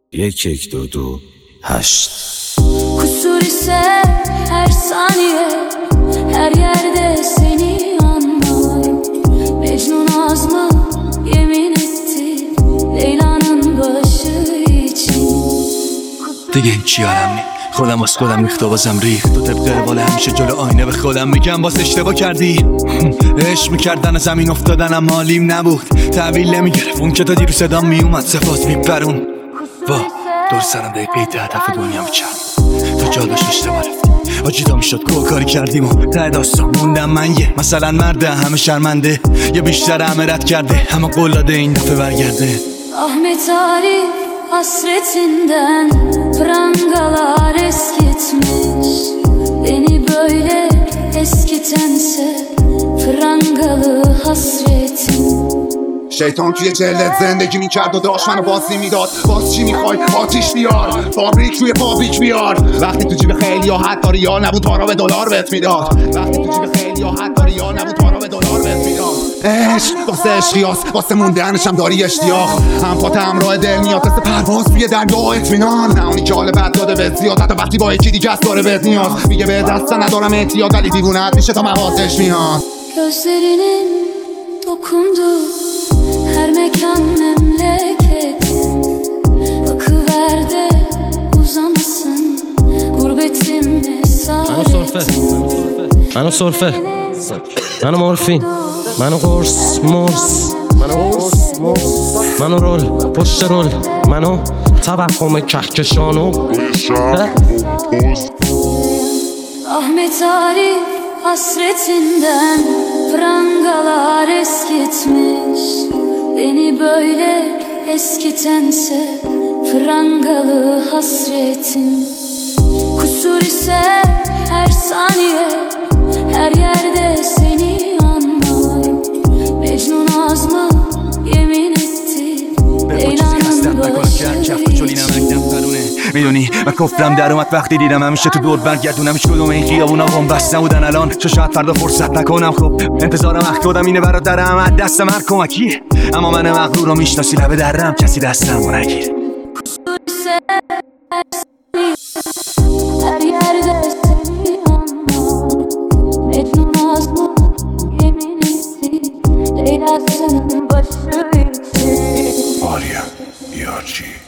1122 Kusur ise her saniye, her yerde seni anlar. Mecnun azmı yemin etti Leyla'nın başı için. دیگه این چی یارم نی خودم از خودم ریخت و بازم ریخت تو طبق روال همیشه جلو آینه به خودم میگم باز اشتباه کردی. عشق میکردن زمین افتادنم حالیم نبود، تحویل نمیگرفت اون که تا دیرو صدام میومد سپاس میپرون. وا دور سرم دقیقه 10 دفعه دنیا میچرد تو جا داشت اشتباه رفت آجی دا میشد که کاری کردیم و ته داستان موندم من یه مثلا مرده همه شرمنده یا بیشتر همه رد کرده همه قلاده این دفعه برگرده. Ahmet Arif hasretinden prangalar eskitmiş. Beni böyle eskitense prangalı hasretin. شیطان توی جلد زندگی میکرد و داشت منو بازی میداد. باز چی میخوای؟ آتیش بیار، فابریک روی فابریک بیار. وقتی تو جیب خیلی ها حتی ریال نبود پارا به دلار بهت میداد. وقتی تو جیب خیلی ها حتی ریال نبود پارا به دلار بهت میداد. عشق واسه عشقیاس، واسه موندنشم داری اشتیاق. هم پات همراه دل میاد مثل پرواز توی دریا اطمینان. نه اونی که حال بد داده بهت زیاد، حتی وقتی با یکی دیگه است داره بهت نیاز. میگه به دست ندارم احتیاط ولی دیوونه‌ات میشه تا موازش میاد. Gözlerinin dokundu her mekan memleket. Bakıver de uzamasın gurbetim esaretin. منو سرفه منو مورفین منو قرص مرس منو رول پشت رول منو توهم کهکشانو. Ahmet Arif hasretinden prangalar eskitmiş. Beni böyle eskitense prangalı hasretin. Kusur ise her saniye, her yerde seni anlar. Mecnun azmı yemin etti Leyla'nın başı için. میدونی من کفرم در اومد وقتی دیدم همیشه تو دور برگردونم هیچ کدوم این خیابونا بن‌بست نبودن الان چه شاید فردا فرصت نکنم. خب انتظارم وقت خودم اینه برادرم از دست من کمکیه اما من مغرور رو میشناسی لبه درم کسی دستم نگیر. Her yerde seni anlar. Mecnun azmı yemin etti Leyla'nın başı için. Arya ERG